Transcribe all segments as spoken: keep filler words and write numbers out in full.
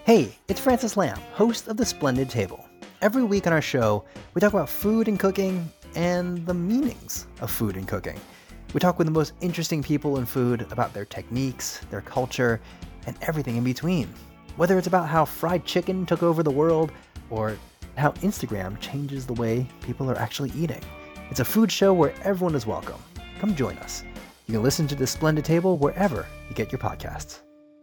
Hey, it's Francis Lamb, host of The Splendid Table. Every week on our show, we talk about food and cooking and the meanings of food and cooking. We talk with the most interesting people in food about their techniques, their culture, and everything in between. Whether it's about how fried chicken took over the world or how Instagram changes the way people are actually eating. It's a food show where everyone is welcome. Come join us. You can listen to The Splendid Table wherever you get your podcasts.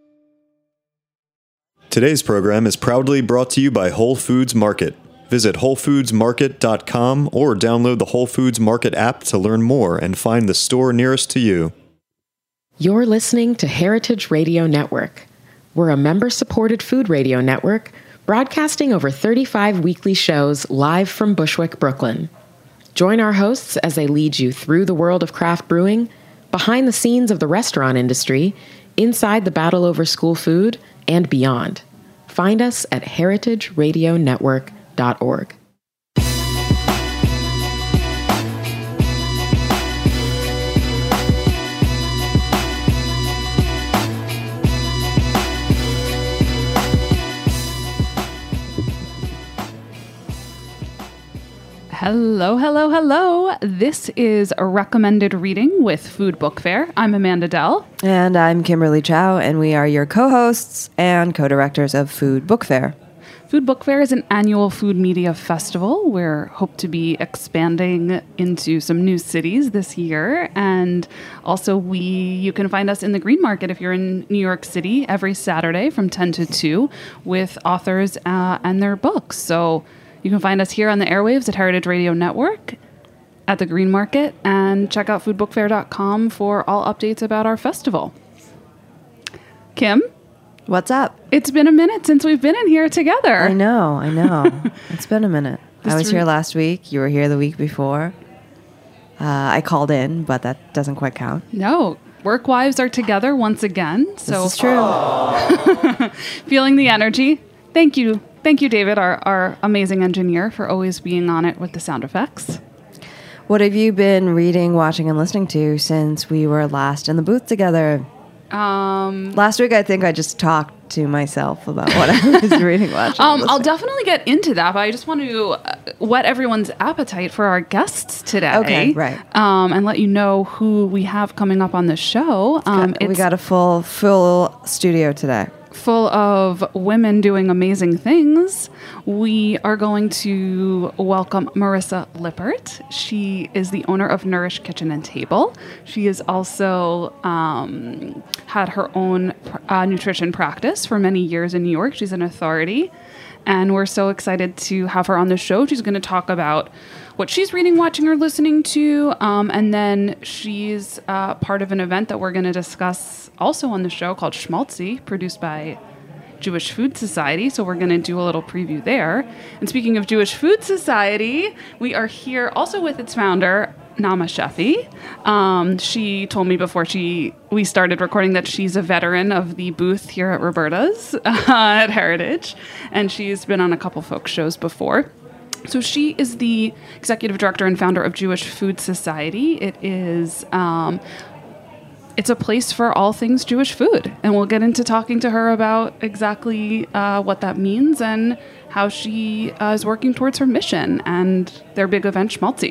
Today's program is proudly brought to you by Whole Foods Market. Visit whole foods market dot com or download the Whole Foods Market app to learn more and find the store nearest to you. You're listening to Heritage Radio Network. We're a member-supported food radio network broadcasting over thirty-five weekly shows live from Bushwick, Brooklyn. Join our hosts as they lead you through the world of craft brewing, behind the scenes of the restaurant industry, inside the battle over school food, and beyond. Find us at heritage radio network dot org. Hello, hello, hello. This is a recommended reading with Food Book Fair. I'm Amanda Dell. And I'm Kimberly Chow, and we are your co-hosts and co-directors of Food Book Fair. Food Book Fair is an annual food media festival. We're hope to be expanding into some new cities this year. And also we you can find us in the Green Market if you're in New York City every Saturday from ten to two with authors uh, and their books. So you can find us here on the airwaves at Heritage Radio Network at the Green Market, and check out food book fair dot com for all updates about our festival. Kim? What's up? It's been a minute since we've been in here together. I know, I know. It's been a minute. This I was re- here last week. You were here the week before. Uh, I called in, but that doesn't quite count. No. Work wives are together once again. So this is true. Feeling the energy. Thank you. Thank you, David, our, our amazing engineer, for always being on it with the sound effects. What have you been reading, watching, and listening to since we were last in the booth together? Um, Last week, I think I just talked to myself about what I was reading, watching. um, and I'll listening. definitely get into that, but I just want to uh, whet everyone's appetite for our guests today. Okay, right. Um, and let you know who we have coming up on the show. Um, we it's got a full, full studio today. full of women doing amazing things. We are going to welcome Marissa Lippert. She is the owner of Nourish Kitchen and Table. She has also um, had her own uh, nutrition practice for many years in New York. She's an authority, and we're so excited to have her on the show. She's going to talk about what she's reading, watching, or listening to, um, and then she's uh, part of an event that we're going to discuss also on the show called Schmaltzy, produced by Jewish Food Society. So we're going to do a little preview there. And speaking of Jewish Food Society, we are here also with its founder, Nama Sheffi. Um, she told me before she we started recording that she's a veteran of the booth here at Roberta's uh, at Heritage, and she's been on a couple folk shows before. So she is the executive director and founder of Jewish Food Society. It is um, it's a place for all things Jewish food, and we'll get into talking to her about exactly uh, what that means and how she uh, is working towards her mission and their big event, Schmaltzy.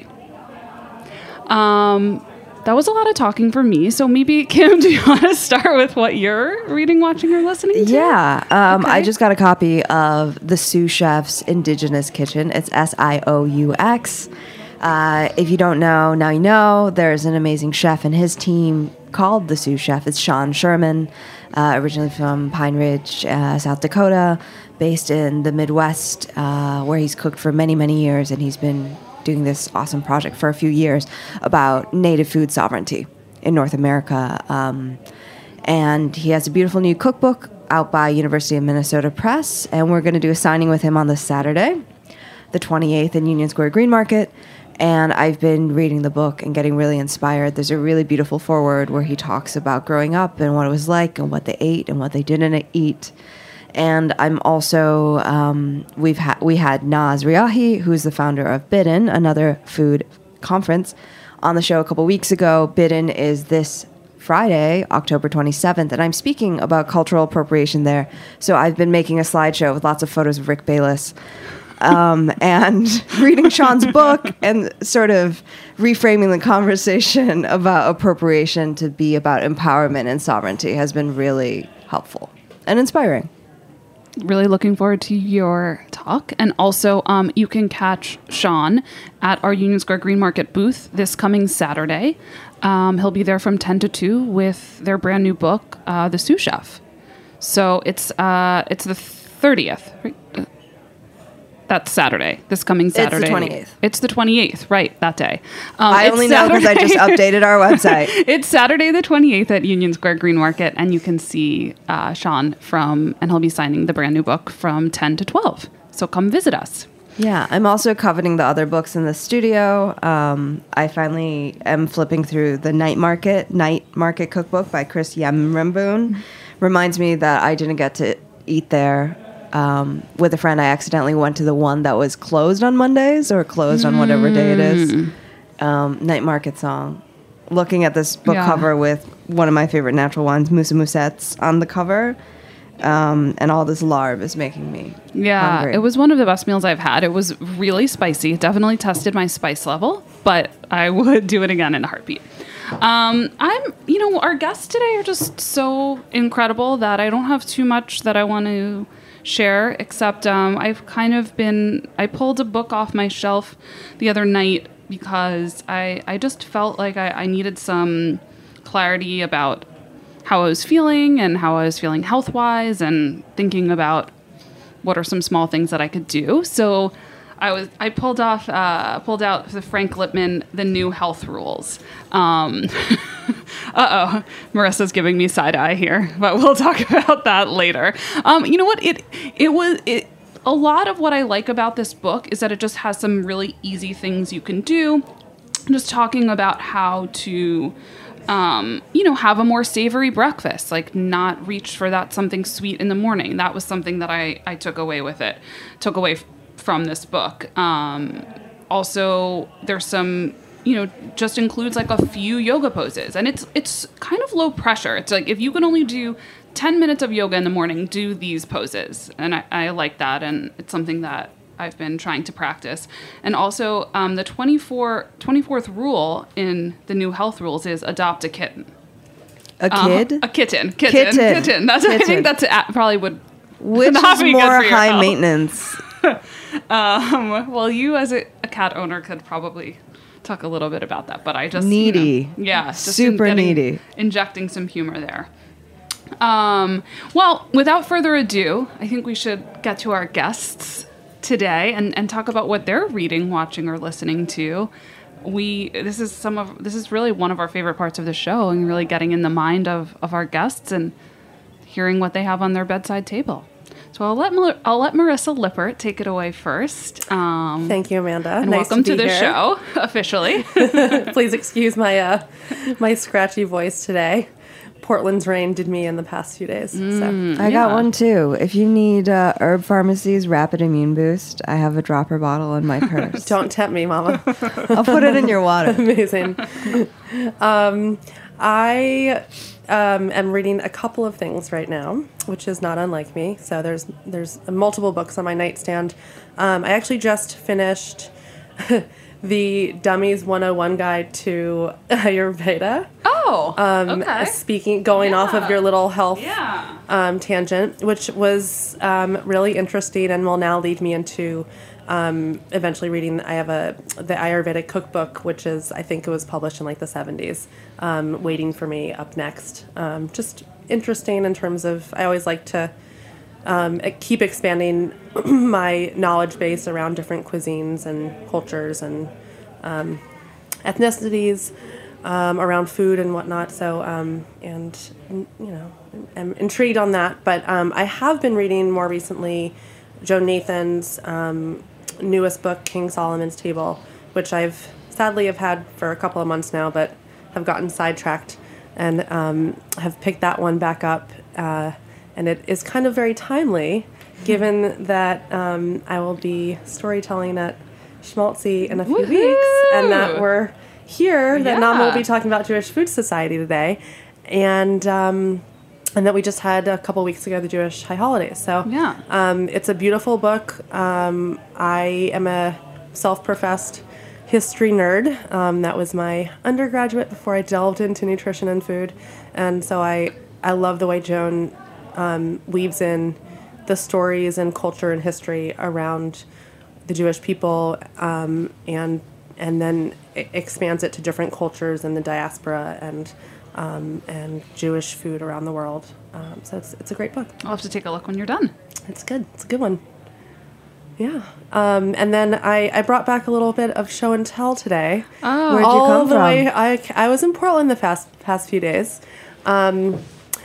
Um, that was a lot of talking for me. So maybe, Kim, do you want to start with what you're reading, watching, or listening to? Yeah. Um, Okay. I just got a copy of The Sous Chef's Indigenous Kitchen. It's S I O U X. Uh, if you don't know, now you know. There's an amazing chef and his team called The Sous Chef. It's Sean Sherman, uh, originally from Pine Ridge, uh, South Dakota, based in the Midwest, uh, where he's cooked for many, many years, and he's been doing this awesome project for a few years about native food sovereignty in North America. Um, and he has a beautiful new cookbook out by University of Minnesota Press, and we're going to do a signing with him on this Saturday, the twenty-eighth, in Union Square Green Market. And I've been reading the book and getting really inspired. There's a really beautiful foreword where he talks about growing up and what it was like and what they ate and what they didn't eat. And I'm also, um, we've had, we had Naz Riahi, who's the founder of Bidden, another food conference, on the show a couple weeks ago. Bidden is this Friday, October twenty-seventh, and I'm speaking about cultural appropriation there. So I've been making a slideshow with lots of photos of Rick Bayless um, and reading Sean's book and sort of reframing the conversation about appropriation to be about empowerment and sovereignty has been really helpful and inspiring. Really looking forward to your talk. And also, um, you can catch Sean at our Union Square Green Market booth this coming Saturday. Um, he'll be there from ten to two with their brand new book, uh, The Sous Chef. So it's uh, it's the thirtieth, right? That's Saturday, this coming Saturday. It's the twenty-eighth. It's the twenty-eighth, right, that day. Um, I only know because I just updated our website. It's Saturday the twenty-eighth at Union Square Green Market, and you can see uh, Sean from, and he'll be signing the brand new book from ten to twelve. So come visit us. Yeah, I'm also coveting the other books in the studio. Um, I finally am flipping through the Night Market, Night Market Cookbook by Chris Yemremboon. Reminds me that I didn't get to eat there. Um, with a friend, I accidentally went to the one that was closed on Mondays or closed on whatever day it is. Um, Night Market Song. Looking at this book Yeah. cover with one of my favorite natural wines, Mousse Moussettes, on the cover. Um, and all this larb is making me Yeah, hungry. it was one of the best meals I've had. It was really spicy. It definitely tested my spice level, but I would do it again in a heartbeat. Um, I'm, you know, our guests today are just so incredible that I don't have too much that I want to share, except um, I've kind of been, I pulled a book off my shelf the other night because I, I just felt like I, I needed some clarity about how I was feeling and how I was feeling health-wise and thinking about what are some small things that I could do. So I was I pulled off uh, pulled out the Frank Lipman The New Health Rules. Um, uh oh, Marissa's giving me side eye here, but we'll talk about that later. Um, you know what? It it was it. A lot of what I like about this book is that it just has some really easy things you can do. Just talking about how to, um, you know, have a more savory breakfast, like not reach for that something sweet in the morning. That was something that I, I took away with it, took away f- from this book. Um, also, there's some, you know, just includes like a few yoga poses, and it's it's kind of low pressure. It's like if you can only do ten minutes of yoga in the morning, do these poses, and I, I like that, and it's something that I've been trying to practice. And also, um, the twenty-fourth rule in the New Health Rules is adopt a kitten. A Um, kid? a kitten. Kitten. Kitten. Kitten. That's, I Kitten. think that's a- probably would Which not is be good more for your high health. maintenance? Um, well, you as a, a cat owner could probably talk a little bit about that, but I just Needy. you know, yeah, just Super in getting- needy. injecting some humor there. Um, well, without further ado, I think we should get to our guests today and, and talk about what they're reading, watching, or listening to. We this is some of this is really one of our favorite parts of the show, and really getting in the mind of, of our guests and hearing what they have on their bedside table. So I'll let Mar- I'll let Marissa Lippert take it away first. Um, Thank you, Amanda. and Nice welcome to, be the here. show officially. Please excuse my uh, my scratchy voice today. Portland's rain did me in the past few days. Mm. So I got Yeah. one too. If you need uh, Herb Pharmacy's Rapid Immune Boost, I have a dropper bottle in my purse. don't tempt me, Mama. I'll put it in your water. Amazing. um, I um, am reading a couple of things right now, which is not unlike me. So there's there's multiple books on my nightstand. Um, I actually just finished the Dummies one oh one Guide to Ayurveda. Oh, Um, okay. Speaking, going off of Yeah. your little health Yeah. um, tangent, which was um, really interesting and will now lead me into um, eventually reading. I have a the Ayurvedic cookbook, which is I think it was published in like the seventies, um, waiting for me up next. Um, just interesting in terms of I always like to um, keep expanding my knowledge base around different cuisines and cultures and um, ethnicities. Um, around food and whatnot, so um, and you know, I'm intrigued on that. But um, I have been reading more recently Joan Nathan's um, newest book, King Solomon's Table, which I've sadly have had for a couple of months now, but have gotten sidetracked and um, have picked that one back up. Uh, and it is kind of very timely, given that um, I will be storytelling at Schmaltzy in a few Woohoo! weeks, and that we're here that Nama will Yeah. be talking about Jewish Food Society today. and um, and that we just had a couple weeks ago the Jewish High Holidays. So Yeah. um, it's a beautiful book. Um, I am a self-professed history nerd. Um, that was my undergraduate before I delved into nutrition and food, and so I I love the way Joan um, weaves in the stories and culture and history around the Jewish people, um, and and then it expands it to different cultures in the diaspora and um, and Jewish food around the world. Um, so it's it's a great book. I'll have to take a look when you're done. It's good. It's a good one. Yeah. Um, and then I, I brought back a little bit of show and tell today. Oh. Where'd you all come the from? way I, I was in Portland the past past few days, um,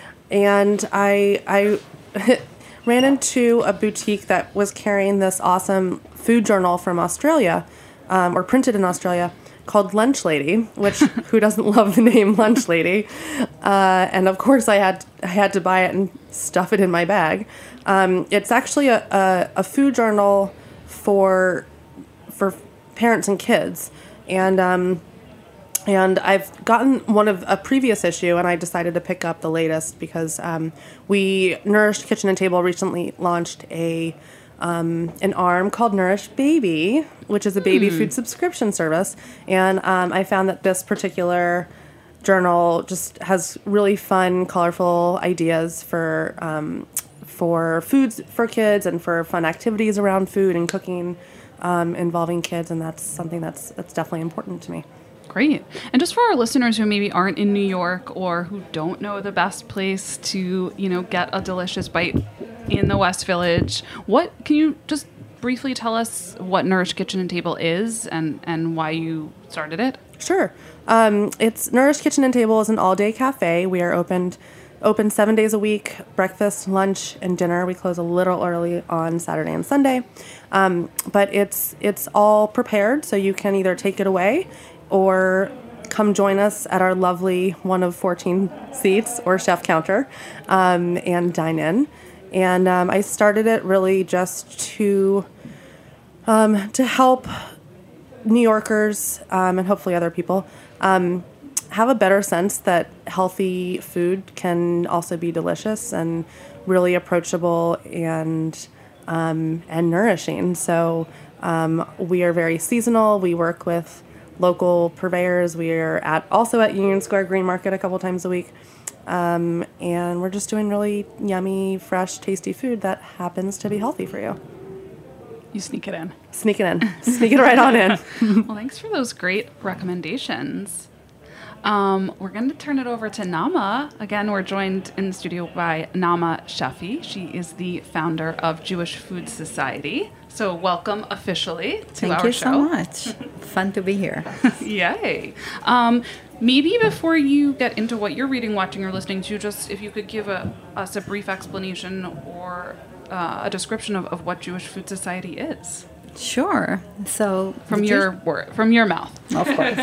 and I I ran into a boutique that was carrying this awesome food journal from Australia, um, or printed in Australia, called Lunch Lady. Which who doesn't love the name Lunch Lady? Uh, and of course I had I had to buy it and stuff it in my bag. Um, it's actually a, a, a food journal for for parents and kids, and um, and I've gotten one of a previous issue, and I decided to pick up the latest because um, we Nourished Kitchen and Table recently launched a um, an arm called Nourish Baby, which is a baby food subscription service, and um, I found that this particular journal just has really fun, colorful ideas for um, for foods for kids and for fun activities around food and cooking um, involving kids, and that's something that's that's definitely important to me. Great. And just for our listeners who maybe aren't in New York or who don't know the best place to, you know, get a delicious bite in the West Village, what can you just briefly tell us what Nourished Kitchen and Table is and, and why you started it? Sure. Um, it's Nourished Kitchen and Table is an all-day cafe. We are opened open seven days a week, breakfast, lunch, and dinner. We close a little early on Saturday and Sunday, um, but it's it's all prepared, so you can either take it away or come join us at our lovely one of fourteen seats or chef counter um, and dine in. And um, I started it really just to um, to help New Yorkers um, and hopefully other people um, have a better sense that healthy food can also be delicious and really approachable and um, and nourishing. So um, we are very seasonal. We work with local purveyors. We are at also at Union Square Green Market a couple times a week. Um, and we're just doing really yummy, fresh, tasty food that happens to be healthy for you. You sneak it in. Sneak it in. Sneak it right on in. Well, thanks for those great recommendations. Um, we're going to turn it over to Nama. Again, we're joined in the studio by Nama Shafi. She is the founder of Jewish Food Society. So welcome officially to Thank our you show. so much. Fun to be here. Yay. Um, maybe before you get into what you're reading, watching, or listening to, just if you could give a, us a brief explanation or uh, a description of, of what Jewish Food Society is. Sure. So From the your Jewish- word, from your mouth. Of course.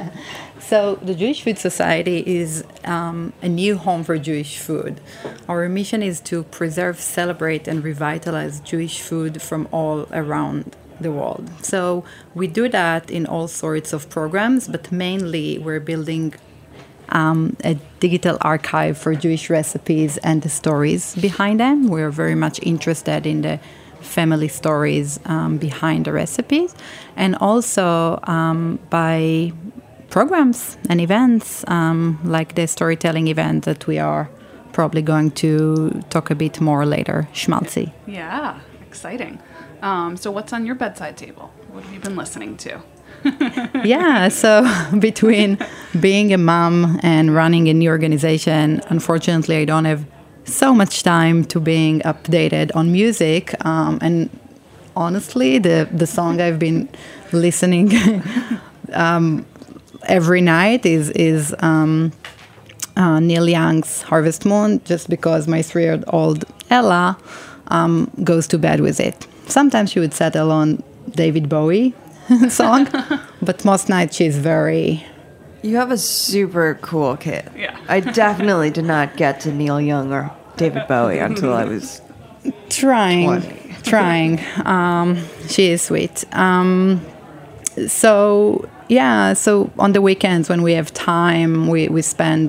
So the Jewish Food Society is um, a new home for Jewish food. Our mission is to preserve, celebrate, and revitalize Jewish food from all around the world. So we do that in all sorts of programs, but mainly we're building um, a digital archive for Jewish recipes and the stories behind them. We're very much interested in the family stories um, behind the recipes, and also um, by programs and events um, like the storytelling event that we are probably going to talk a bit more later, Schmaltzy. Yeah, exciting. Um, so what's on your bedside table? What have you been listening to? Yeah, so between being a mom and running a new organization, unfortunately, I don't have so much time to being updated on music. Um, and honestly, the, the song I've been listening um, every night is, is um, uh, Neil Young's Harvest Moon, just because my three-year-old Ella um, goes to bed with it. Sometimes she would settle on David Bowie song, but most nights she's very... You have a super cool kid. Yeah. I definitely did not get to Neil Young or David Bowie until I was Trying, twenty. trying. Um, she is sweet. Um, so, yeah, so on the weekends when we have time, we, we spend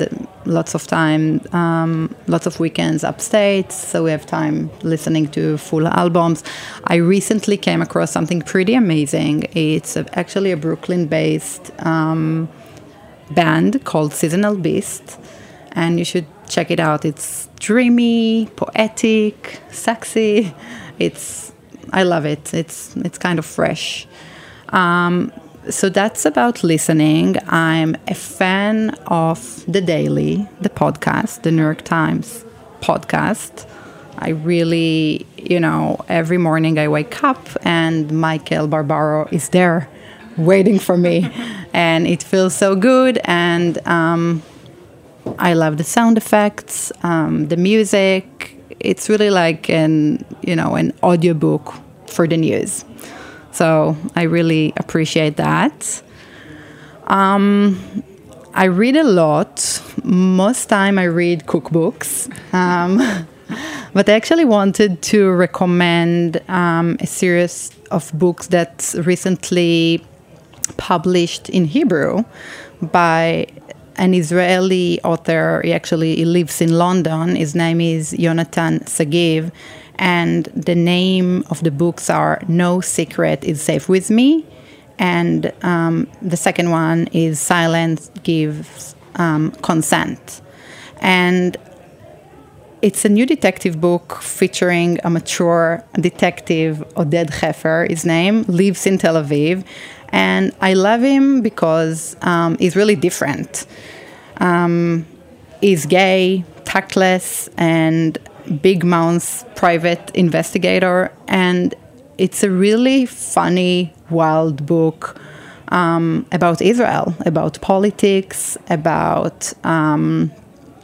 lots of time, um, lots of weekends upstate, so we have time listening to full albums. I recently came across something pretty amazing. It's a, actually a Brooklyn-based um, band called Seasonal Beast, and you should check it out. It's dreamy, poetic, sexy. It's I love it. It's it's kind of fresh. Um, so that's about listening. I'm a fan of The Daily, the podcast, the New York Times podcast. I really, you know, every morning I wake up and Michael Barbaro is there waiting for me. And it feels so good. And um, I love the sound effects, um, the music. It's really like an, you know, an audiobook for the news. So I really appreciate that. Um, I read a lot. Most time I read cookbooks. Um, but I actually wanted to recommend um, a series of books that's recently published in Hebrew by an Israeli author. He actually he lives in London. His name is Yonatan Sagiv. And the name of the books are No Secret is Safe With Me. And um, the second one is Silence Gives um, Consent. And it's a new detective book featuring a mature detective, Oded Hefer, his name, lives in Tel Aviv. And I love him because um, he's really different. Um, he's gay, tactless, and big mouth private investigator. And it's a really funny, wild book um, about Israel, about politics, about um,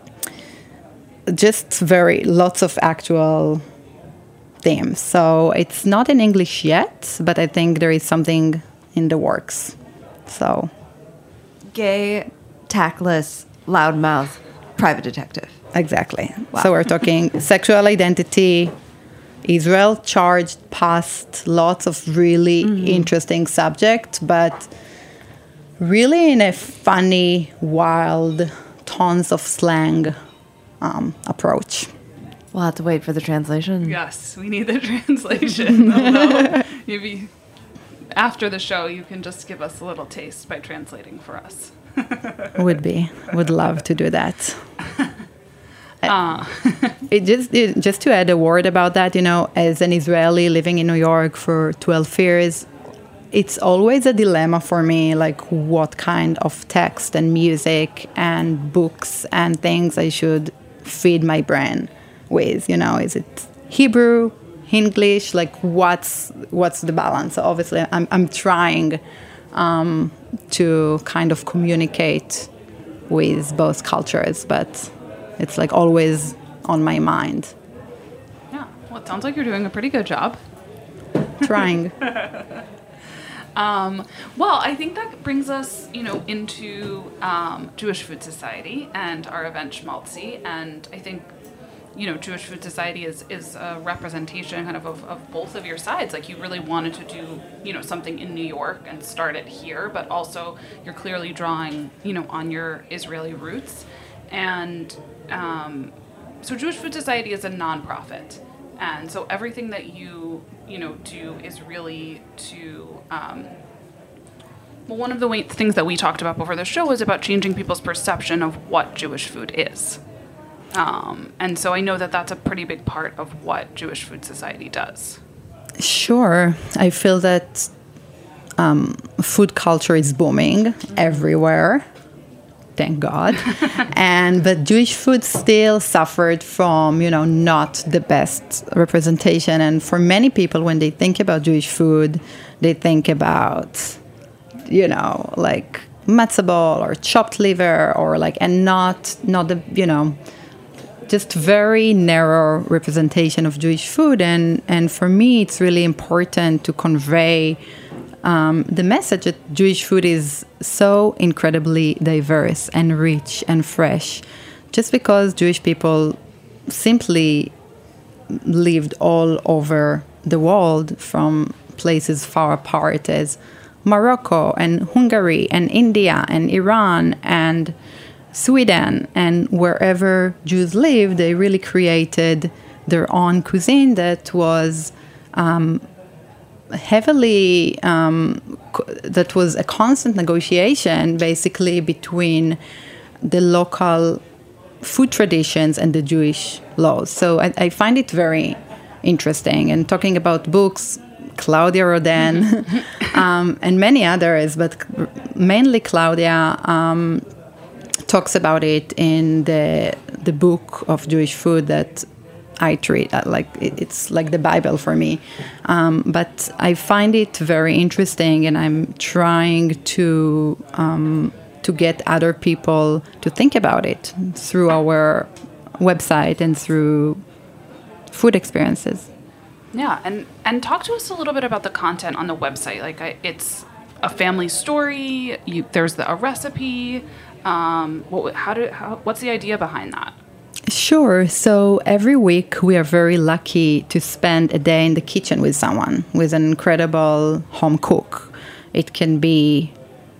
just very lots of actual themes. So it's not in English yet, but I think there is something in the works. So Gay, tactless, loudmouth, private detective. Exactly. Wow. So we're talking sexual identity, Israel charged past, lots of really mm-hmm. interesting subjects, but really in a funny, wild, tons of slang um, approach. We'll have to wait for the translation. Yes, we need the translation. Although maybe after the show, you can just give us a little taste by translating for us. Would be. Would love to do that. Uh. it just it, just to add a word about that, you know, as an Israeli living in New York for twelve years, it's always a dilemma for me, like what kind of text and music and books and things I should feed my brain with. You know, is it Hebrew, English? Like what's what's the balance? So obviously, I'm I'm trying um, to kind of communicate with both cultures, but it's like always on my mind. Yeah, well, it sounds like you're doing a pretty good job. Trying. um, well, I think that brings us, you know, into um, Jewish Food Society and our event Schmaltzy. And I think, you know, Jewish Food Society is, is a representation kind of, of of both of your sides. Like you really wanted to do, you know, something in New York and start it here, but also you're clearly drawing, you know, on your Israeli roots. And um, so Jewish Food Society is a nonprofit, and so everything that you you know do is really to um, well, one of the way, things that we talked about before the show is about changing people's perception of what Jewish food is, um, and so I know that that's a pretty big part of what Jewish Food Society does. Sure, I feel that um, food culture is booming mm-hmm. everywhere. Thank God. and but Jewish food still suffered from, you know, not the best representation. And for many people, when they think about Jewish food, they think about, you know, like matzah ball or chopped liver or like, and not not the, you know, just very narrow representation of Jewish food. And and for me, it's really important to convey Um, the message that Jewish food is so incredibly diverse and rich and fresh, just because Jewish people simply lived all over the world, from places far apart as Morocco and Hungary and India and Iran and Sweden, and wherever Jews lived, they really created their own cuisine that was um, heavily, um, co- that was a constant negotiation basically between the local food traditions and the Jewish laws. So I, I find it very interesting. And talking about books, Claudia Roden um, and many others, but mainly Claudia um, talks about it in the the book of Jewish food that I treat uh, like it, it's like the Bible for me. Um, but I find it very interesting, and I'm trying to um, to get other people to think about it through our website and through food experiences. Yeah, and, and talk to us a little bit about the content on the website. Like, I, it's a family story. You, there's the, a recipe. Um, what, how do, how, what's the idea behind that? Sure. So every week we are very lucky to spend a day in the kitchen with someone, with an incredible home cook. It can be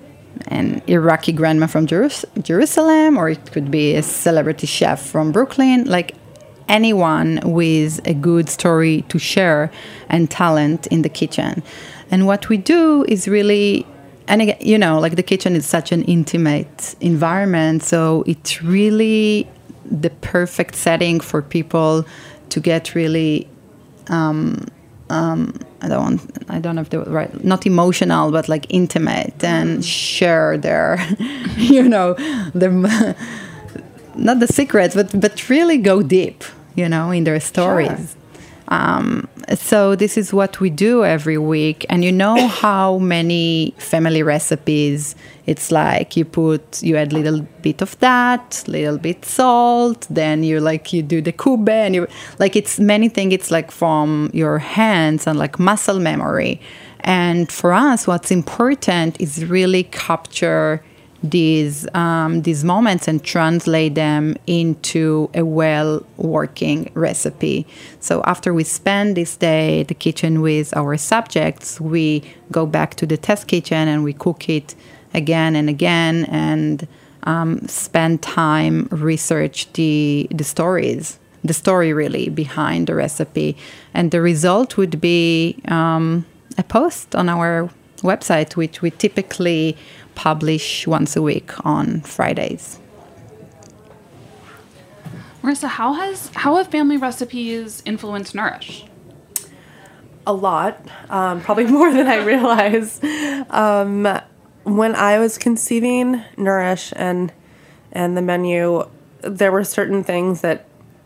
an Iraqi grandma from Jerus- Jerusalem, or it could be a celebrity chef from Brooklyn. Like, anyone with a good story to share and talent in the kitchen. And what we do is really, and again, you know, like the kitchen is such an intimate environment, so it's really the perfect setting for people to get really, um, um, I don't want, I don't know if the right, not emotional, but like intimate, and share their, you know, the not the secrets, but but really go deep, you know, in their stories. Sure. Um, so this is what we do every week. And you know how many family recipes, it's like you put, you add a little bit of that, little bit salt, then you like, you do the kube, and you, like, it's many things, it's like from your hands and like muscle memory. And for us, what's important is really capture these um, these moments and translate them into a well-working recipe. So after we spend this day at the kitchen with our subjects, we go back to the test kitchen and we cook it again and again, and um, spend time research the the stories, the story really behind the recipe. And the result would be um, a post on our website, which we typically publish once a week on Fridays. Marissa, how has how have family recipes influenced Nourish? A lot, um, probably more than I realize. Um, when I was conceiving Nourish and and the menu, there were certain things that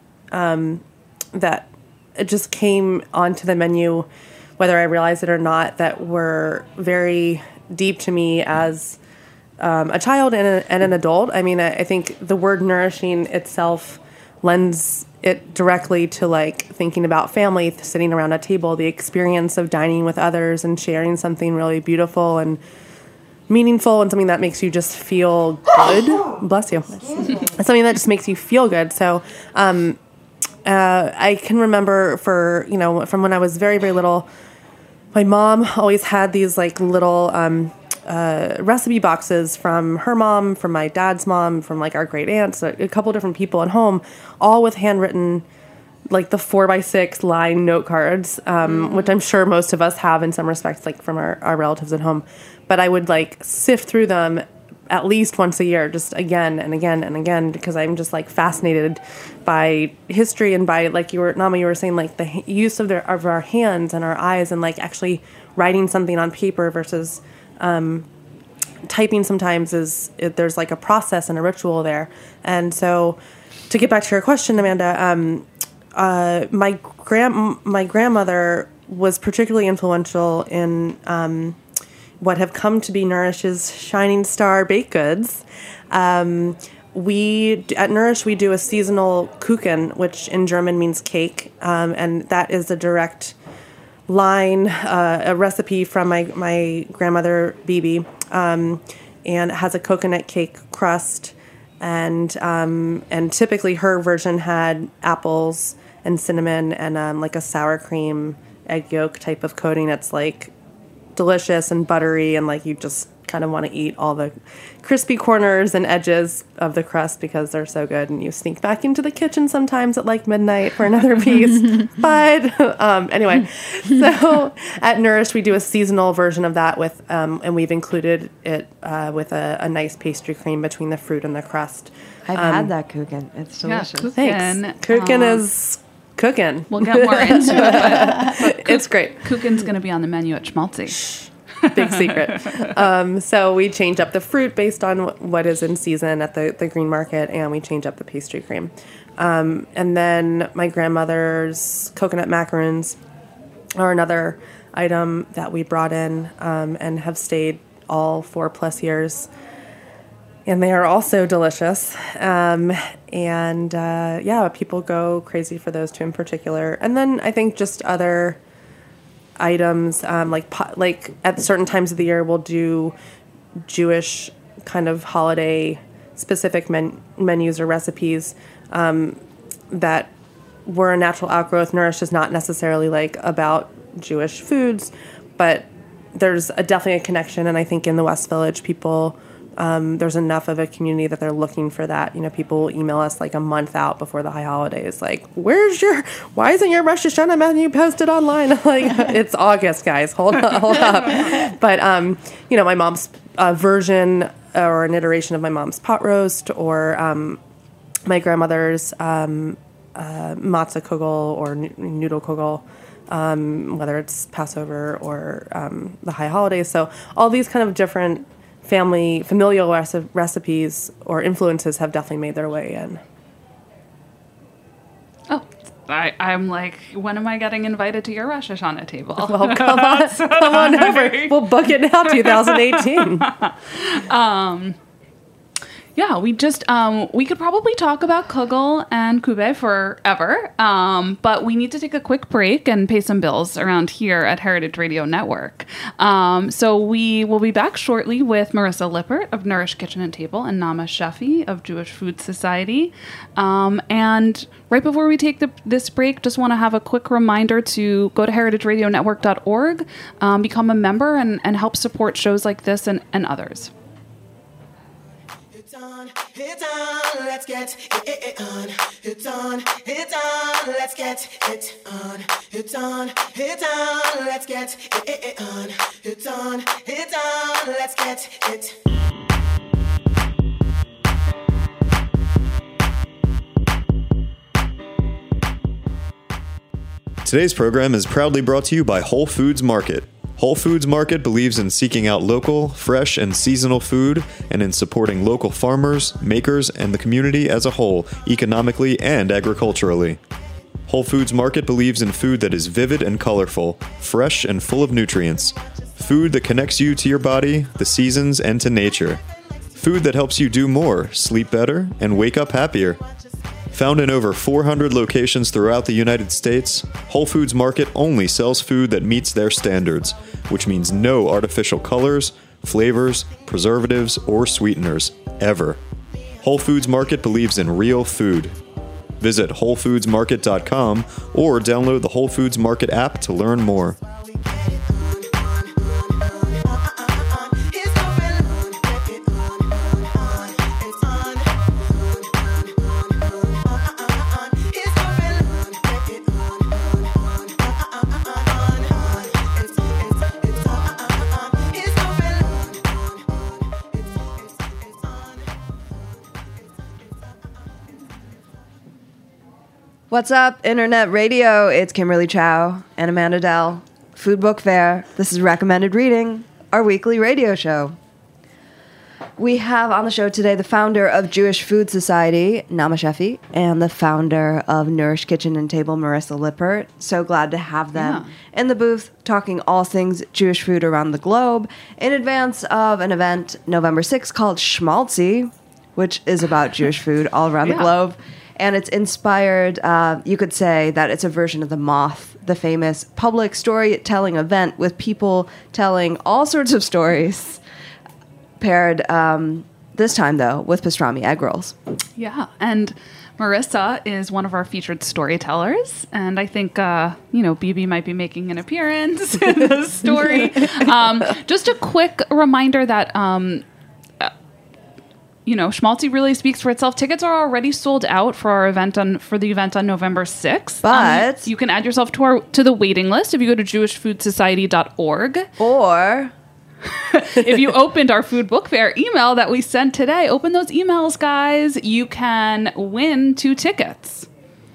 um, that it just came onto the menu, whether I realized it or not, that were very deep to me as um, a child and, a, and an adult. I mean, I, I think the word nourishing itself lends it directly to like thinking about family, sitting around a table, the experience of dining with others and sharing something really beautiful and meaningful, and something that makes you just feel good. Bless you. Something that just makes you feel good. So um, uh, I can remember for, you know, from when I was very, very little, my mom always had these like little um, uh, recipe boxes from her mom, from my dad's mom, from like our great aunts, a, a couple different people at home, all with handwritten, like the four by six line note cards, um, mm-hmm. which I'm sure most of us have in some respects, like from our, our relatives at home. But I would like sift through them at least once a year, just again and again and again, because I'm just like fascinated by history and by, like you were, Nama, you were saying, like the use of their of our hands and our eyes, and like actually writing something on paper versus um, typing. Sometimes is it, there's like a process and a ritual there. And so, to get back to your question, Amanda, um, uh, my grand my grandmother was particularly influential in Um, what have come to be Nourish's Shining Star baked goods. Um, we at Nourish we do a seasonal Kuchen, which in German means cake, um, and that is a direct line, uh, a recipe from my my grandmother Bibi, um, and it has a coconut cake crust, and um, and typically her version had apples and cinnamon and um, like a sour cream egg yolk type of coating. It's like delicious and buttery, and like you just kind of want to eat all the crispy corners and edges of the crust because they're so good. And you sneak back into the kitchen sometimes at like midnight for another piece. But um, anyway, so at Nourish, we do a seasonal version of that with, um, and we've included it uh, with a, a nice pastry cream between the fruit and the crust. I've um, had that kuchen. It's Yeah, delicious. kuchen. Thanks. Kuchen um, is cooking. We'll get more into it, but It's great. kuchen's going to be on the menu at Schmaltzy. Big secret. Um, so we change up the fruit based on wh- what is in season at the, the green market, and we change up the pastry cream. Um, and then my grandmother's coconut macaroons are another item that we brought in um, and have stayed all four plus years. And they are also delicious. Um, and uh, yeah, people go crazy for those two in particular. And then I think just other items um, like po- like at certain times of the year we'll do Jewish kind of holiday specific men- menus or recipes um, that were a natural outgrowth. Nourish is not necessarily like about Jewish foods, but there's a, definitely a connection. And I think in the West Village, people um, there's enough of a community that they're looking for that. You know, people will email us like a month out before the high holidays, like, "Where's your? Why isn't your Rosh Hashanah menu posted online?" Like, it's August, guys. Hold up, hold up. But um, you know, my mom's uh, version or an iteration of my mom's pot roast, or um, my grandmother's um, uh, matzah kugel or n- noodle kugel. Um, whether it's Passover or um, the high holidays. So all these kind of different family, familial reci- recipes or influences have definitely made their way in. Oh, I, I'm like, when am I getting invited to your Rosh Hashanah table? Well, come on, come on over. We'll book it now, twenty eighteen. um, yeah, we just, um, we could probably talk about kugel and kube forever, um, but we need to take a quick break and pay some bills around here at Heritage Radio Network. Um, so we will be back shortly with Marissa Lippert of Nourish Kitchen and Table and Nama Shefi of Jewish Food Society. Um, and right before we take the, this break, just want to have a quick reminder to go to heritage radio network dot org, um, become a member, and, and help support shows like this and, and others. It's on, it's on, let's get it, it on. It's on, it's on, let's get it on. It's on, it's on, let's get it, it on. It's on, it's on, let's get it. Today's program is proudly brought to you by Whole Foods Market. Whole Foods Market believes in seeking out local, fresh, and seasonal food, and in supporting local farmers, makers, and the community as a whole, economically and agriculturally. Whole Foods Market believes in food that is vivid and colorful, fresh and full of nutrients. Food that connects you to your body, the seasons, and to nature. Food that helps you do more, sleep better, and wake up happier. Found in over four hundred locations throughout the United States, Whole Foods Market only sells food that meets their standards, which means no artificial colors, flavors, preservatives, or sweeteners, ever. Whole Foods Market believes in real food. Visit whole foods market dot com or download the Whole Foods Market app to learn more. What's up, Internet Radio? It's Kimberly Chow and Amanda Dell. Food Book Fair. This is Recommended Reading, our weekly radio show. We have on the show today the founder of Jewish Food Society, Nama Shefi, and the founder of Nourish Kitchen and Table, Marissa Lippert. So glad to have them Yeah. in the booth talking all things Jewish food around the globe in advance of an event November sixth called Schmaltzy, which is about Jewish food all around Yeah. the globe. And it's inspired, uh, you could say that it's a version of The Moth, the famous public storytelling event with people telling all sorts of stories, paired um, this time, though, with pastrami egg rolls. Yeah, and Marissa is one of our featured storytellers, and I think, uh, you know, B B might be making an appearance in the story. Um, just a quick reminder that, um, uh, you know, Schmaltzy really speaks for itself. Tickets are already sold out for our event on for the event on November sixth. But um, you can add yourself to our to the waiting list if you go to jewish food society dot org. Or if you opened our food book fair email that we sent today, open those emails, guys. You can win two tickets.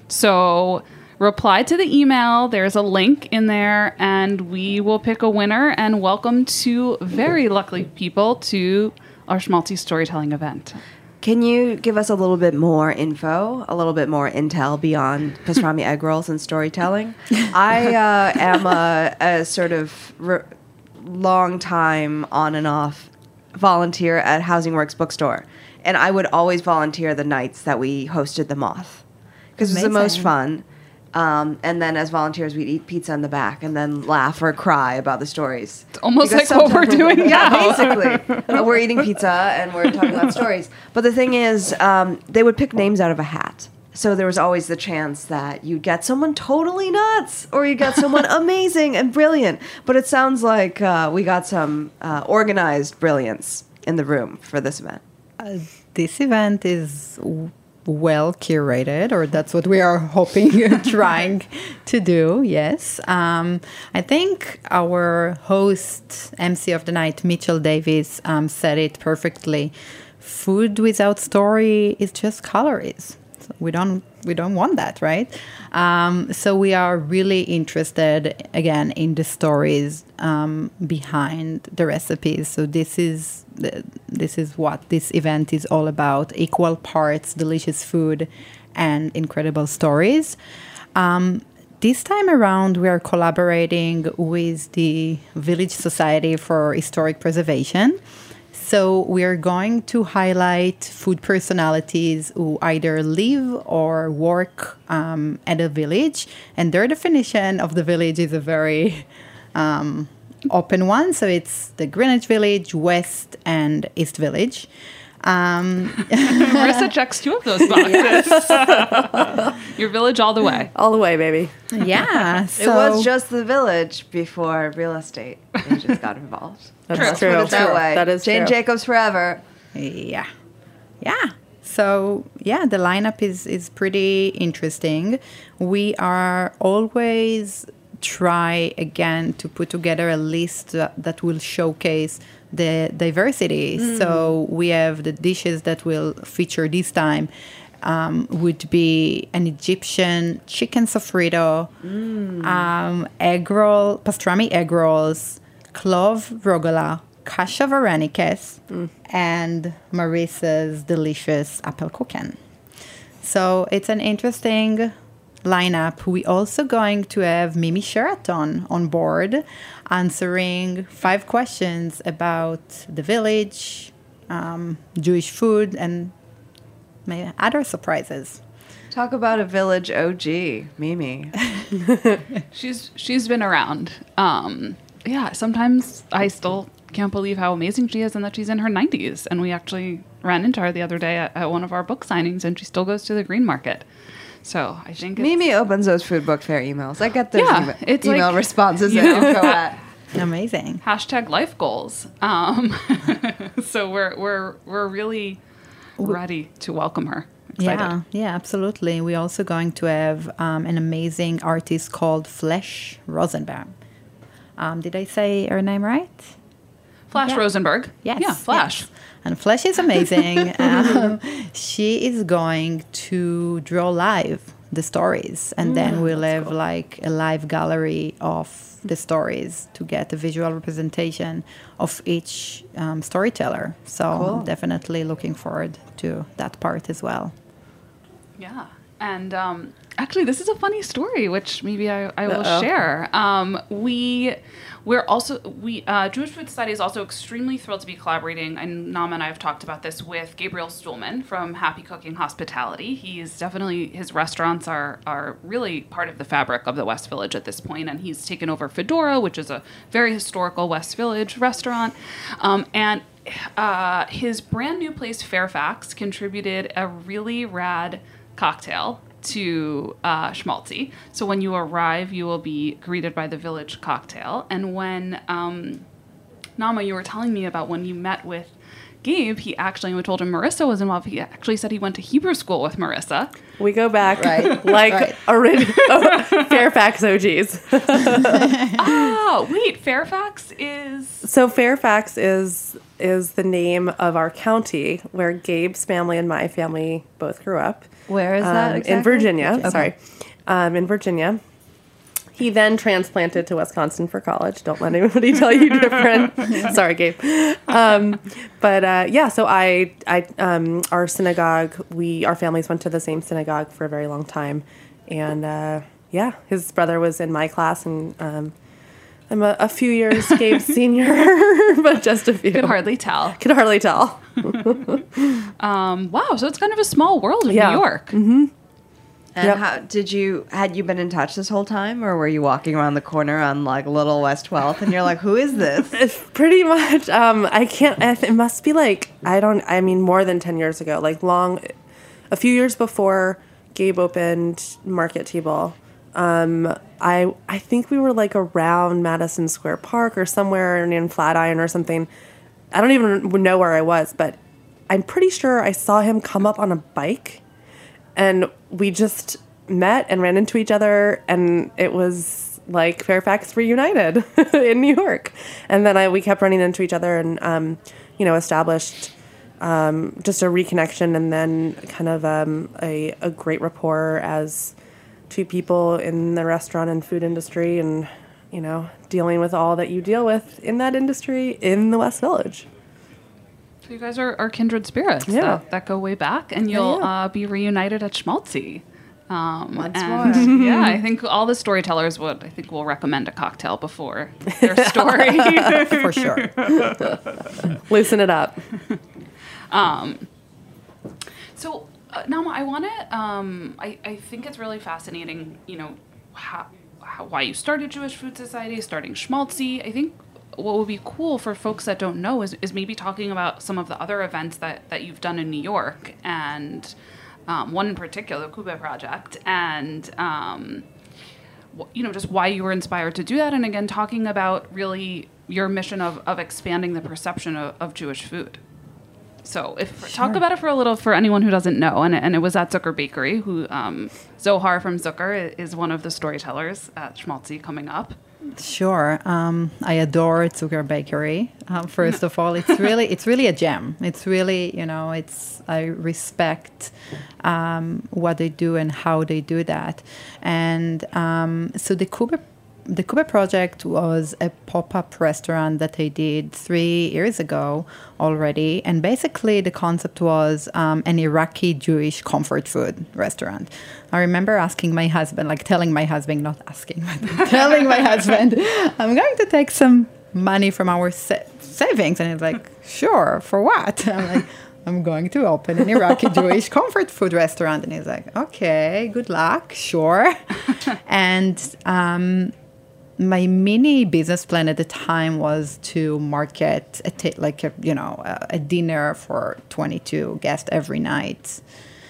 So reply to the email. There's a link in there, and we will pick a winner and welcome two very lucky people to our Schmaltzy storytelling event. can you give us a little bit more info, a little bit more intel beyond pastrami egg rolls and storytelling? I uh, am a, a sort of re- long time on and off volunteer at Housing Works Bookstore, and I would always volunteer the nights that we hosted the Moth because it was the most fun. Um, and then as volunteers, we'd eat pizza in the back and then laugh or cry about the stories. It's almost Because like what we're sometimes- doing yeah, now. basically. Uh, we're eating pizza and we're talking about stories. But the thing is, um, they would pick names out of a hat. So there was always the chance that you'd get someone totally nuts or you get someone amazing and brilliant. But it sounds like uh, we got some uh, organized brilliance in the room for this event. Uh, this event is w- well curated, or that's what we are hoping, trying to do, yes. Um, I think our host, M C of the night, Mitchell Davis, um, said it perfectly. Food without story is just calories. So we don't we don't want that, right? Um, so we are really interested, again, in the stories um, behind the recipes. So this is the, this is what this event is all about: equal parts delicious food and incredible stories. Um, this time around, we are collaborating with the Village Society for Historic Preservation. So we are going to highlight food personalities who either live or work um, at a village. And their definition of the village is a very um, open one. So it's the Greenwich Village, West and East Village. Um, Marissa checks two of those boxes. Your village all the way. All the way, baby. yeah. It So was just the village before real estate agents got involved. That's True. true. Put it that way. That is Jane true. Jacobs forever. Yeah. Yeah. So, yeah, the lineup is, is pretty interesting. We are always try again to put together a list that, that will showcase the diversity. Mm. So we have the dishes that will feature this time um, would be an Egyptian chicken sofrito, mm. um, egg roll, pastrami egg rolls, clove rucola, kasha varenikes, mm. and Marissa's delicious apple kuchen. So it's an interesting lineup. We also going to have Mimi Sheraton on board, answering five questions about the village, um, Jewish food, and maybe other surprises. Talk about a village O G, Mimi. She's she's been around. Um, yeah, sometimes I still can't believe how amazing she is and that she's in her nineties. And we actually ran into her the other day at, at one of our book signings, and she still goes to the Green Market. So I think it's, Mimi opens those food book fair emails. I get those Yeah, email, it's email like- responses at info at. Amazing. hashtag life goals. Um, so we're we're we're really ready to welcome her. Excited. Yeah, yeah, absolutely. We're also going to have um, an amazing artist called Flesh Rosenberg. Um, did I say her name right? Flash Yeah. Rosenberg. Yes. Yeah, Flash. yes. And Flesh is amazing. um, she is going to draw live the stories, and then we'll have like a live gallery of the stories to get a visual representation of each um, storyteller. So Cool. definitely looking forward to that part as well. Yeah. And um, actually, this is a funny story, which maybe I, I will Uh-oh. share. Um, we, we're also, we uh, Jewish Food Society is also extremely thrilled to be collaborating, and Nama and I have talked about this, with Gabriel Stuhlman from Happy Cooking Hospitality. He's definitely, his restaurants are, are really part of the fabric of the West Village at this point, and he's taken over Fedora, which is a very historical West Village restaurant. Um, and uh, his brand new place, Fairfax, contributed a really rad cocktail to uh, Schmaltzy. So when you arrive, you will be greeted by the Village Cocktail. And when, um, Nama, you were telling me about when you met with Gabe, he actually, we told him Marissa was involved, he actually said he went to Hebrew school with Marissa. We go back Right. like Right. original Fairfax O Gs. Oh, wait, Fairfax is... So Fairfax is is the name of our county where Gabe's family and my family both grew up. Where is that Um, exactly? In Virginia. Okay. Sorry. Um, in Virginia. He then transplanted to Wisconsin for college. Don't let anybody tell you different. Sorry, Gabe. Um, but uh, yeah, so I, I, um, our synagogue, we, our families went to the same synagogue for a very long time, and uh, yeah, his brother was in my class, and um, I'm a, a few years Gabe's senior, but just a few. Could hardly tell. Could hardly tell. Um, wow, so it's kind of a small world in Yeah. New York. And Yep. how did you, had you been in touch this whole time, or were you walking around the corner on like Little West twelfth and you're like, who is this? It's pretty much. Um, I can't. I th- it must be like I don't. I mean, more than ten years ago. Like long, a few years before Gabe opened Market Table. Um, I I think we were like around Madison Square Park or somewhere in Flatiron or something. I don't even know where I was, but I'm pretty sure I saw him come up on a bike, and we just met and ran into each other, and it was like Fairfax reunited in New York. And then I we kept running into each other, and um, you know, established um, just a reconnection, and then kind of um, a a great rapport as two people in the restaurant and food industry, and you know, dealing with all that you deal with in that industry in the West Village. So you guys are, are kindred spirits Yeah. that, that go way back, and you'll yeah. Uh, be reunited at Schmaltzy. Um, Once and more. yeah, I think all the storytellers would, I think, will recommend a cocktail before their story. For sure. Loosen it up. So, uh, Nama, I want to, um, I, I think it's really fascinating, you know, how, how, why you started Jewish Food Society, starting Schmaltzy. I think what would be cool for folks that don't know is, is maybe talking about some of the other events that, that you've done in New York, and um, one in particular, the Kube Project, and, um, wh- you know, just why you were inspired to do that. And again, talking about really your mission of, of expanding the perception of, of Jewish food. So if talk about it for a little for anyone who doesn't know, and, and it was at Zucker Bakery, who um, Zohar from Zucker is one of the storytellers at Schmaltzy coming up. Sure. Um, I adore Zucker Bakery. Um, first of all, it's really it's really a gem. It's really, you know, it's I respect um, what they do and how they do that. And um, so the Kube the Kube Project was a pop-up restaurant that they did three years ago already. And basically the concept was um, an Iraqi Jewish comfort food restaurant. I remember asking my husband, like telling my husband, not asking, but telling my husband, I'm going to take some money from our sa- savings. And he's like, sure, for what? I'm like, I'm going to open an Iraqi Jewish comfort food restaurant. And he's like, okay, good luck, sure. And um, my mini business plan at the time was to market a ta- like a, you know, a, a dinner for twenty-two guests every night.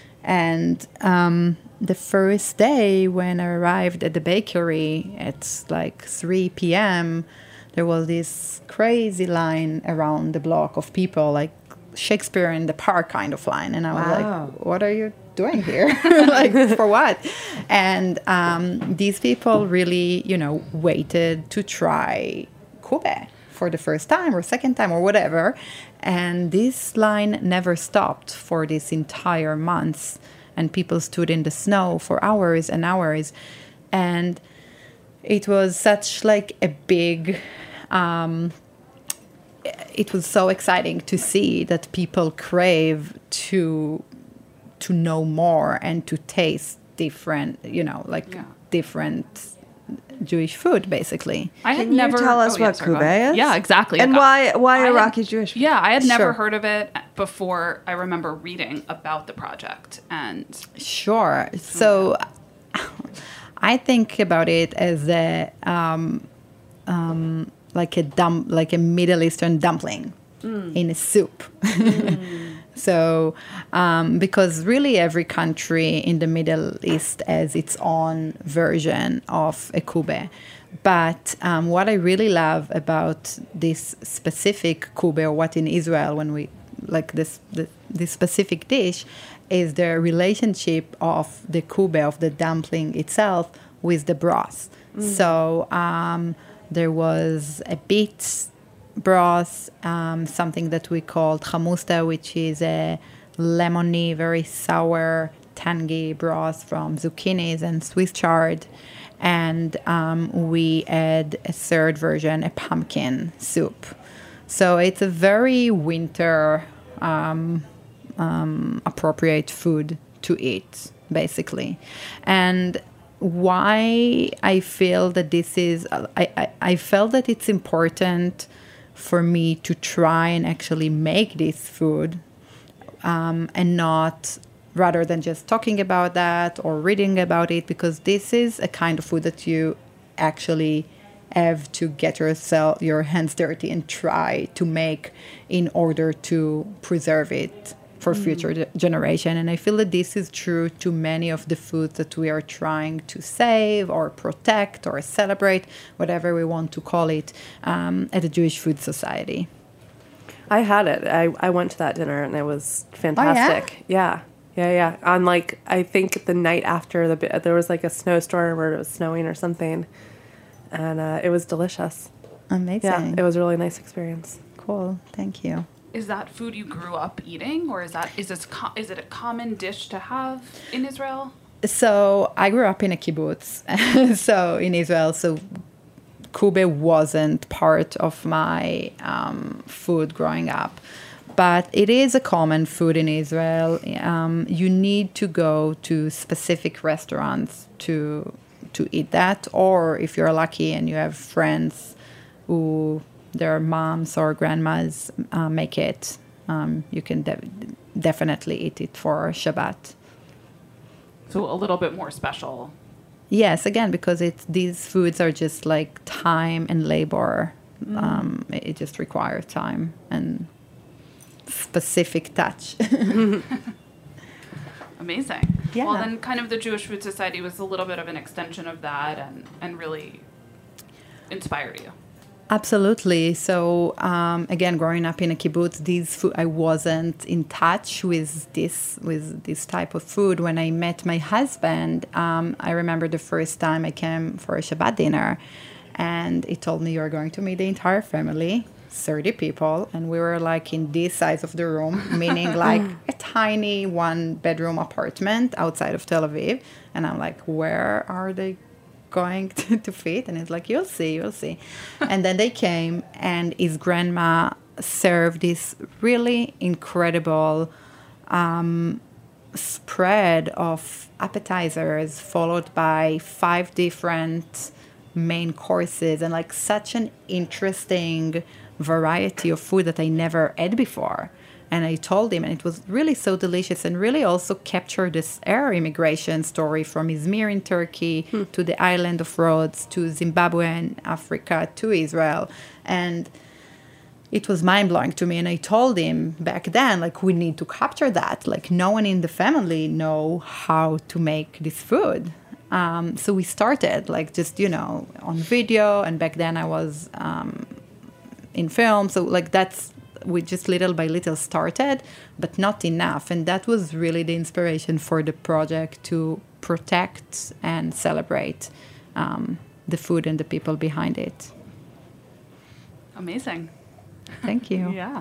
And um, the first day when I arrived at the bakery, it's like three p.m., there was this crazy line around the block of people, like Shakespeare in the Park kind of line. And I was Wow. like, what are you doing here? Like, for what? And um, these people really, you know, waited to try Kube for the first time or second time or whatever. And this line never stopped for this entire month. And people stood in the snow for hours and hours. And it was such like a big... Um, it was so exciting to see that people crave to to know more and to taste different, you know, like Yeah. different Jewish food, basically. I had Can you never tell us oh, yeah, what sorry, go Kube ahead. is? Yeah, exactly. And I- why why I had- Iraqi Jewish food? Yeah, I had never Sure. heard of it before I remember reading about the project. And Sure. So I think about it as a um, um, like a dump, like a Middle Eastern dumpling in a soup. So, um, because really every country in the Middle East has its own version of a kube. But um, what I really love about this specific kube, or what in Israel, when we like this, the, this specific dish, is the relationship of the kube, of the dumpling itself, with the broth. Mm. So um, there was a beet broth, um, something that we called chamusta, which is a lemony, very sour, tangy broth from zucchinis and Swiss chard. And um, we add a third version, a pumpkin soup. So it's a very winter um, um, appropriate food to eat, basically. And why I feel that this is, I, I, I felt that it's important for me to try and actually make this food um, and not, rather than just talking about that or reading about it, because this is a kind of food that you actually have to get yourself, your hands dirty and try to make in order to preserve it for mm. future de- generation. And I feel that this is true to many of the foods that we are trying to save or protect or celebrate, whatever we want to call it, um, at the Jewish Food Society. I had it. I, I went to that dinner and it was fantastic. Oh, yeah? yeah, yeah, yeah. On like, I think the night after, the there was like a snowstorm or it was snowing or something. And uh, it was delicious. Amazing. Yeah, it was a really nice experience. Cool. Thank you. Is that food you grew up eating, or is that is this co- is it a common dish to have in Israel? So I grew up in a kibbutz, so in Israel. So kube wasn't part of my um, food growing up, but it is a common food in Israel. Um, you need to go to specific restaurants to to eat that, or if you're lucky and you have friends who their moms or grandmas uh, make it, um, you can de- definitely eat it for Shabbat. So a little bit more special. Yes, again, because it's these foods are just like time and labor. Mm. Um, it, it just requires time and specific touch. Amazing. Yeah. Well, then kind of the Jewish Food Society was a little bit of an extension of that and, and really inspired you. Absolutely. So um, again, growing up in a kibbutz, these food, I wasn't in touch with this with this type of food. When I met my husband, um, I remember the first time I came for a Shabbat dinner, and he told me, "You're going to meet the entire family, thirty people," and we were like in this size of the room, meaning like a tiny one-bedroom apartment outside of Tel Aviv. And I'm like, "Where are they going to, to fit?" And he's like, "You'll see, you'll see." And then they came, and his grandma served this really incredible um, spread of appetizers, followed by five different main courses, and like such an interesting variety of food that I never had before. And I told him, and it was really so delicious, and really also captured this air immigration story from Izmir in Turkey hmm. to the island of Rhodes to Zimbabwe and Africa to Israel. And it was mind-blowing to me. And I told him back then, like, we need to capture that. Like, no one in the family know how to make this food. Um, so we started, like, just, you know, on video. And back then I was um, in film. So, like, that's... we just little by little started, but not enough. And that was really the inspiration for the project, to protect and celebrate um, the food and the people behind it. Amazing. Thank you. Yeah.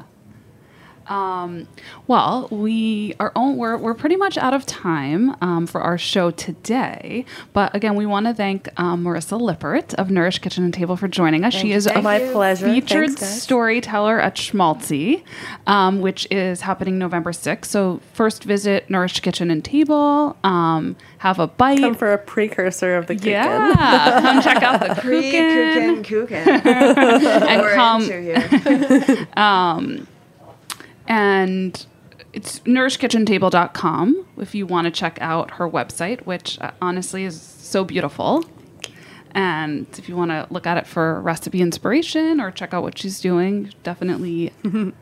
Um, well, we are on, we're we're pretty much out of time um, for our show today. But again, we want to thank um, Marissa Lippert of Nourish Kitchen and Table for joining us. Thank she is you. a My pleasure. featured Thanks, storyteller at Schmaltzy, um, which is happening November sixth. So first visit Nourish Kitchen and Table, um, have a bite. Come for a precursor of the kuchen. Yeah, come check out the kuchen. Kuchen, and We're come. into here. um, And it's nourish kitchen table dot com if you want to check out her website, which uh, honestly is so beautiful. And if you want to look at it for recipe inspiration or check out what she's doing, definitely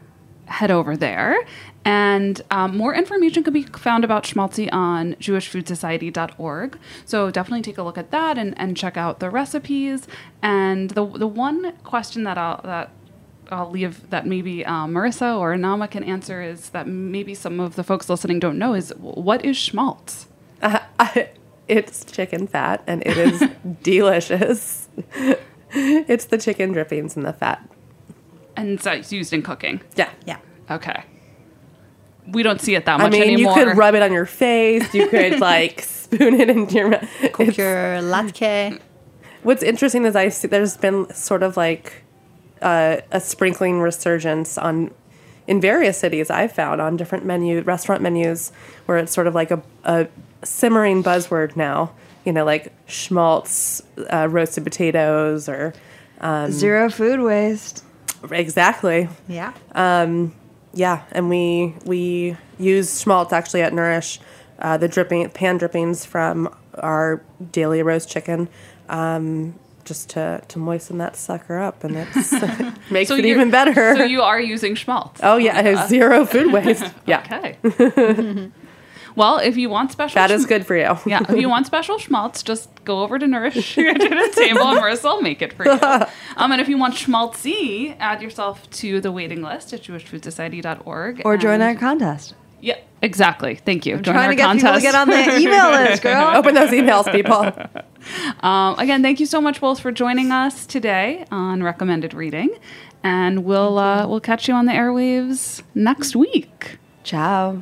head over there. And um, more information can be found about schmaltzy on jewish food society dot org. So definitely take a look at that and, and check out the recipes. And the the one question that I'll that I'll leave that maybe um, Marissa or Nama can answer is that maybe some of the folks listening don't know is, what is schmaltz? Uh, I, it's chicken fat, and it is delicious. It's the chicken drippings and the fat. And so it's used in cooking? Yeah. Yeah. Okay. We don't see it that much I mean, anymore. you could rub it on your face. You could, like, spoon it into your mouth. Cook your latke. What's interesting is I see there's been sort of like uh, a sprinkling resurgence on in various cities I've found on different menu restaurant menus where it's sort of like a, a simmering buzzword now. You know, like schmaltz, uh, roasted potatoes, or um, Zero food waste. Exactly. Yeah. Yeah, and we we use schmaltz actually at Nourish, uh, the dripping pan drippings from our daily roast chicken, um, just to, to moisten that sucker up, and it's makes So it you're- even better. So you are using schmaltz. oh yeah, it has zero food waste. Yeah, Okay. Well, if you want special... that is schm- good for you. Yeah, if you want special schmaltz, just go over to Nourish to the table and Marissa will make it for you. Um, and if you want schmaltzy, add yourself to the waiting list at jewish food society dot org. Or join our and- contest. Yeah, exactly. Thank you. Join Trying our to get contest. people to get on the email list, girl. Open those emails, people. Um, again, thank you so much, both, for joining us today on Recommended Reading. And we'll uh, we'll catch you on the airwaves next week. Ciao.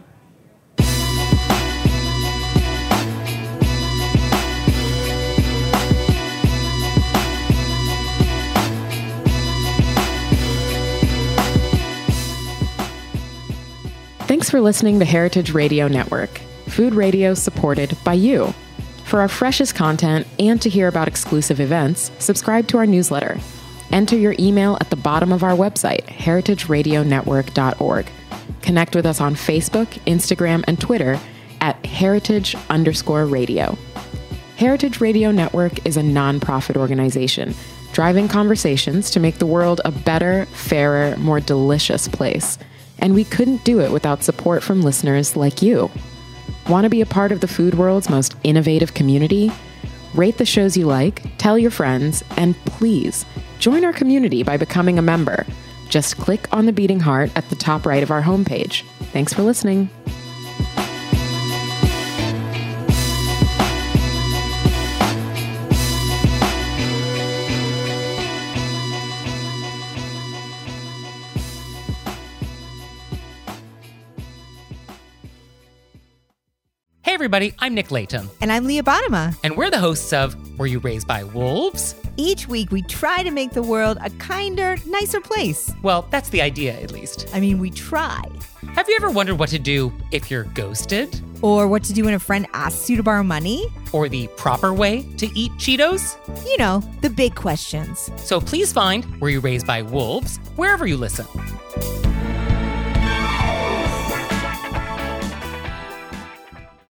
Thanks for listening to Heritage Radio Network, food radio supported by you. For our freshest content and to hear about exclusive events, subscribe to our newsletter. Enter your email at the bottom of our website, heritage radio network dot org. Connect with us on Facebook, Instagram, and Twitter at heritage underscore radio. Heritage Radio Network is a nonprofit organization driving conversations to make the world a better, fairer, more delicious place. And we couldn't do it without support from listeners like you. Want to be a part of the food world's most innovative community? Rate the shows you like, tell your friends, and please join our community by becoming a member. Just click on the beating heart at the top right of our homepage. Thanks for listening. Hey everybody, I'm Nick Latham, And I'm Leah Bottima. and we're the hosts of Were You Raised by Wolves? Each week, we try to make the world a kinder, nicer place. Well, that's the idea, at least. I mean, we try. Have you ever wondered what to do if you're ghosted? Or what to do when a friend asks you to borrow money. Or the proper way to eat Cheetos? You know, the big questions. So please find Were You Raised by Wolves wherever you listen.